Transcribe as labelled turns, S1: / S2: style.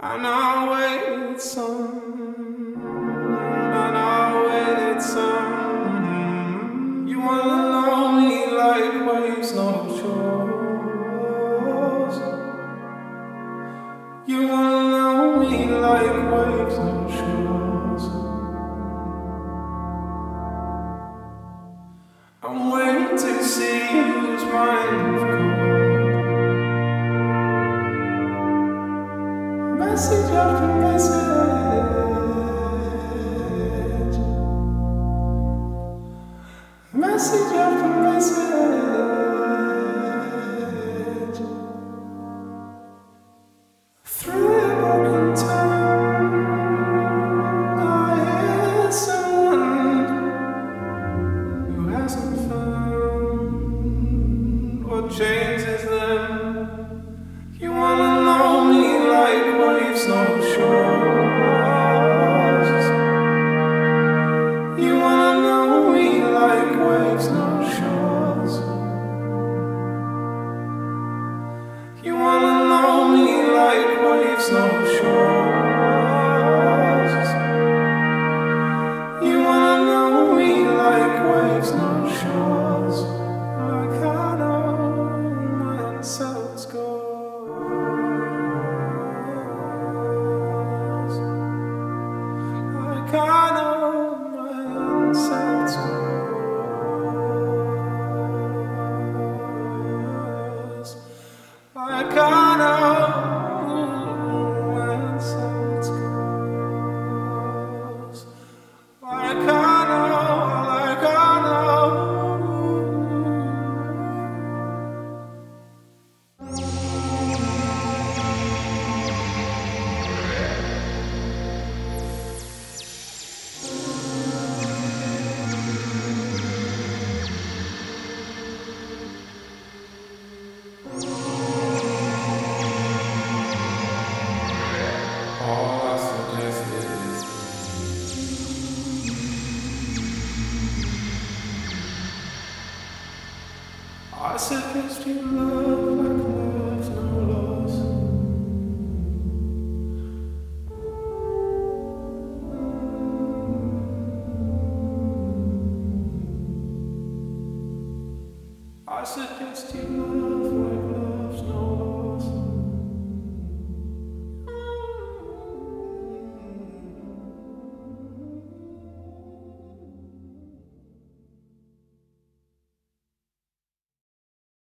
S1: I know it's some, I know it's some. You wanna know me like waves, no shores. You wanna know me like waves, no shores. I'm waiting to see who's mine of gold. Message after message, message after message. Through a broken tongue, I hear someone who hasn't found what changes them. You wanna know me like waves, no shores. You wanna know me like waves, no shores. You wanna know me like waves, no shores. You wanna know me like waves, no shores. Like I know my ourselves goes. Like I know my ourselves goes. Like I know my ourselves goes. Like I know, like I know. All I suggest is I suggest you love.